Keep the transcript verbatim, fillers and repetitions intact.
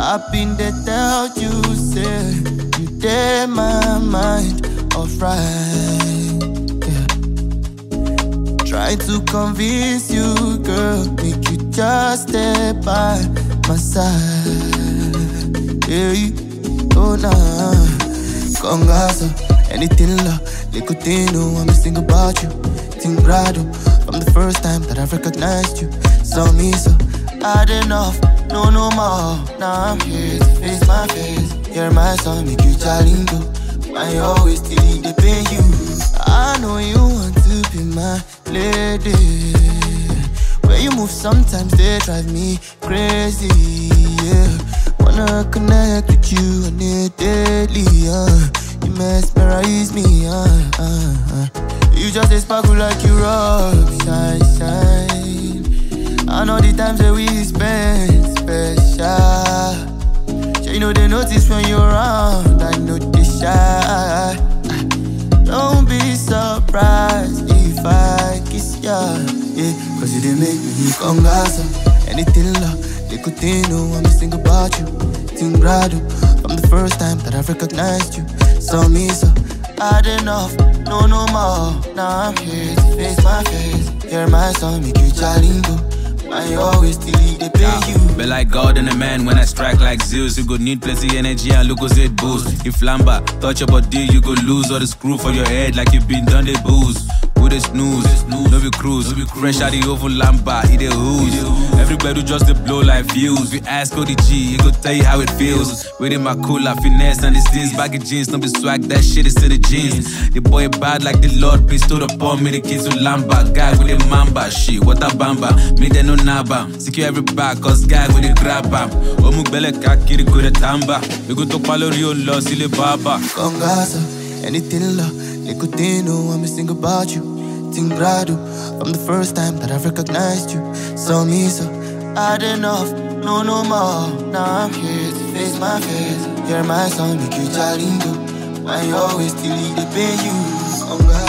I've been there, tell you, say you did my mind, alright. Yeah. Trying to convince you, girl, make you just stay by my side. Yeah, oh nah, congazo, anything love, little thing, no, I'm missing about you. Think grado, from the first time that I recognized you. Saw me so, had enough, no, no more. Now I'm here to face my face. You're my son, make you jalingo. Why you always still they pay you? I know you want to be my lady. Where you move sometimes they drive me crazy, yeah. Wanna connect with you on a daily, uh. You mesmerize me, uh, uh, uh. You just a sparkle like you rock, shine, shine. I know the times that we spend special. You know they notice when you're around, I know they shy. Don't be surprised if I kiss ya, yeah. Cause you didn't make me congazo. Anything love, they could think, no, I'm missing about you. Think grado, from the first time that I recognized you. Saw me so, had enough, no, no more. Now I'm here to face my face. You're my son, make you jalingo. I always delete the pay you. Be like God and a man when I strike like Zeus. You go need plenty energy and look as it boost. If Lamba touch your body, you go lose all the screw for your head like you been done the booze. With a snooze, no be cruise. Fresh out the oval Lamba, eat a who's. Everybody just the blow like views. We ask O D G, he go tell you how it feels. Within my cooler, finesse and these things. Baggy jeans, no be swag, that shit is in the jeans. The boy bad like the Lord bestowed upon me. The kids who Lamba, guy with a mamba. Shit, what a bamba, me they no naba. Secure every back, cause guy with a grabba. Omukbele kakiri kure tamba. We go to palo rio loss, ile baba. Congazo, anything love, they could think, no, I'm missing about you. Think grado, from the first time that I recognized you. Saw me so, had enough, no, no more. Now I'm here to face my face. You're my son, make you jalingo. Why you always still the pay you?